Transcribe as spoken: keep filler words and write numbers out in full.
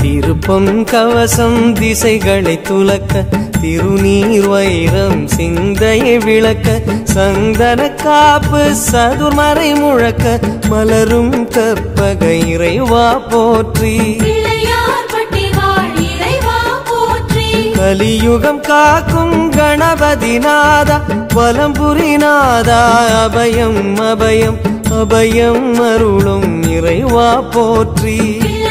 திருப்பம் கவசம் திசைகளை துலக்க திருநீர் வைரம் சிந்தையை விளக்க சந்தன காப்பு சதுர்மறை முழக்க மலரும் கற்பக இறைவா போற்றி கலியுகம் காக்கும் கணபதி நாதா வலம்புரி நாதா அபயம் அபயம் அபயம் அருளும் இறைவா போற்றி.